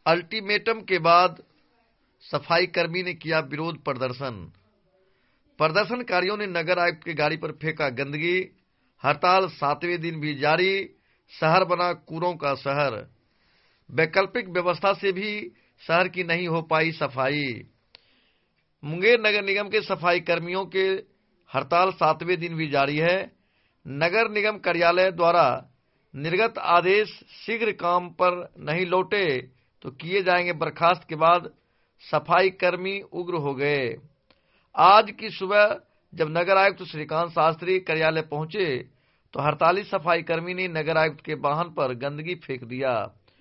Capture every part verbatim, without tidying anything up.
Ultimatum के बाद सफाई कर्मी ने किया विरोध प्रदर्शन। प्रदर्शनकारियों ने नगर आयुक्त की गाड़ी पर फेंका गंदगी। हड़ताल सातवें दिन भी जारी। शहर बना कूड़ों का शहर। वैकल्पिक व्यवस्था से भी शहर की नहीं हो पाई सफाई। मुंगेर नगर निगम के सफाई कर्मियों के हड़ताल सातवें दिन भी जारी है। नगर निगम कार्यालय द्वारा निर्गत आदेश शीघ्र काम पर नहीं लौटे तो किए जाएंगे बर्खास्त के बाद सफाई कर्मी उग्र हो गए। आज की सुबह जब नगर आयुक्त श्रीकांत शास्त्री कार्यालय पहुंचे तो हड़ताली सफाई कर्मी ने नगर आयुक्त के वाहन पर गंदगी फेंक दिया।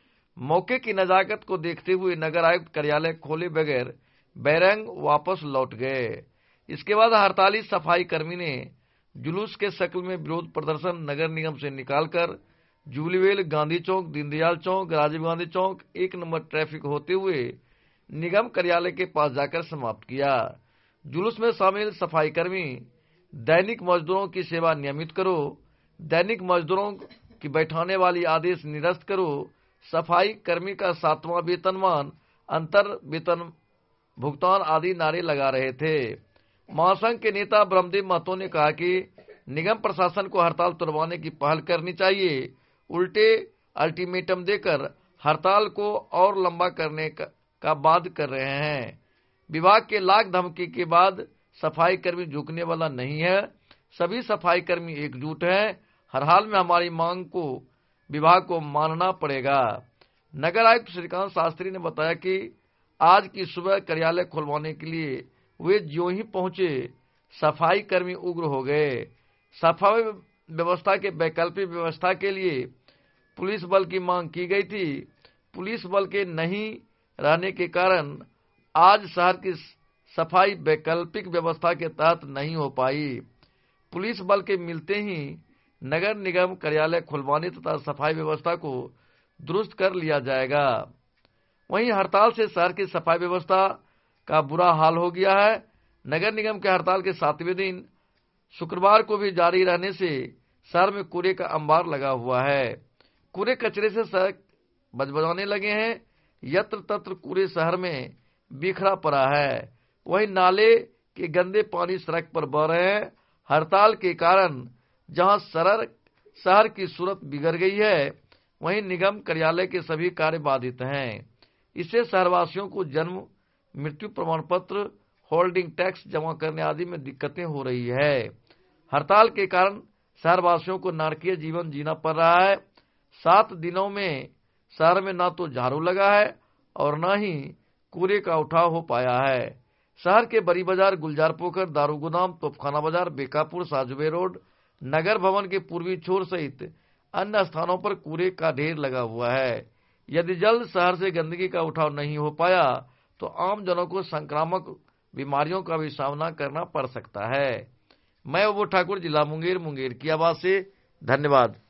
मौके की नजाकत को देखते हुए नगर आयुक्त कार्यालय खोले बगैर बैरंग वापस लौट गए। इसके बाद हड़ताली सफाई कर्मी ने जुलूस के शक्ल में विरोध प्रदर्शन नगर निगम से निकालकर जुबलीवेल, गांधी चौक, दीनदयाल चौक, राजीव गांधी चौक, एक नंबर ट्रैफिक होते हुए निगम कार्यालय के पास जाकर समाप्त किया। जुलूस में शामिल सफाई कर्मी दैनिक मजदूरों की सेवा नियमित करो, दैनिक मजदूरों की बैठाने वाली आदेश निरस्त करो, सफाई कर्मी का सातवां वेतनमान, अंतर वेतन भुगतान आदि नारे लगा रहे थे। महासंघ के नेता ब्रह्मदेव महतो ने कहा कि निगम प्रशासन को हड़ताल तुड़वाने की पहल करनी चाहिए, उल्टे अल्टीमेटम देकर हड़ताल को और लंबा करने का, का बात कर रहे हैं। विभाग के लाख धमकी के बाद सफाई कर्मी झुकने वाला नहीं है। सभी सफाई कर्मी एकजुट हैं। हर हाल में हमारी मांग को विभाग को मानना पड़ेगा। नगर आयुक्त श्रीकांत शास्त्री ने बताया कि आज की सुबह कार्यालय खुलवाने के लिए वे ज्यों ही पहुंचे सफाई कर्मी उग्र हो गए। सफाई व्यवस्था के वैकल्पिक व्यवस्था के लिए पुलिस बल की मांग की गई थी। पुलिस बल के नहीं रहने के कारण आज शहर की सफाई वैकल्पिक व्यवस्था के तहत नहीं हो पाई। पुलिस बल के मिलते ही नगर निगम कार्यालय खुलवाने तथा सफाई व्यवस्था को दुरुस्त कर लिया जाएगा। वहीं हड़ताल से शहर की सफाई व्यवस्था का बुरा हाल हो गया है। नगर निगम के हड़ताल के सातवें दिन शुक्रवार को भी जारी रहने से शहर में कूड़े का अंबार लगा हुआ है। कूड़े कचरे से सड़क बजबजाने लगे हैं। यत्र तत्र कूड़े शहर में बिखरा पड़ा है। वहीं नाले के गंदे पानी सड़क पर बह रहे हैं। हड़ताल के कारण जहां सड़क शहर की सूरत बिगड़ गई है, वहीं निगम कार्यालय के सभी कार्य बाधित हैं। इससे शहरवासियों को जन्म मृत्यु प्रमाण पत्र, होल्डिंग टैक्स जमा करने आदि में दिक्कतें हो रही है। हड़ताल के कारण शहरवासियों को नारकीय जीवन जीना पड़ रहा है। सात दिनों में शहर में न तो झाड़ू लगा है और न ही कूड़े का उठाव हो पाया है। शहर के बड़ी बाजार, गुलजार पोखर, दारू गोदाम, तोपखाना बाजार, बेकापुर, साजुबे रोड, नगर भवन के पूर्वी छोर सहित अन्य स्थानों पर कूड़े का ढेर लगा हुआ है। यदि जल्द शहर से गंदगी का उठाव नहीं हो पाया तो आम जनों को संक्रामक बीमारियों का भी सामना करना पड़ सकता है। मैं अबू ठाकुर, जिला मुंगेर, मुंगेर की आवाज से धन्यवाद।